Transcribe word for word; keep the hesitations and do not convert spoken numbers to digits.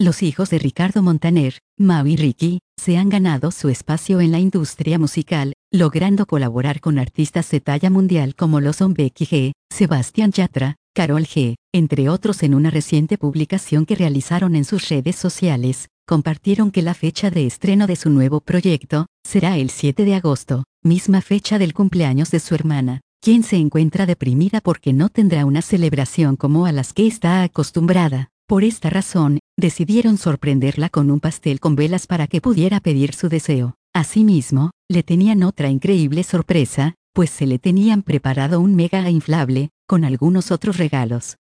Los hijos de Ricardo Montaner, Mau y Ricky, se han ganado su espacio en la industria musical, logrando colaborar con artistas de talla mundial como lo son Becky G, Sebastián Yatra, Karol G, entre otros. En una reciente publicación que realizaron en sus redes sociales, compartieron que la fecha de estreno de su nuevo proyecto será el siete de agosto, misma fecha del cumpleaños de su hermana, quien se encuentra deprimida porque no tendrá una celebración como a las que está acostumbrada. Por esta razón, decidieron sorprenderla con un pastel con velas para que pudiera pedir su deseo. Asimismo, le tenían otra increíble sorpresa, pues se le tenían preparado un mega inflable, con algunos otros regalos.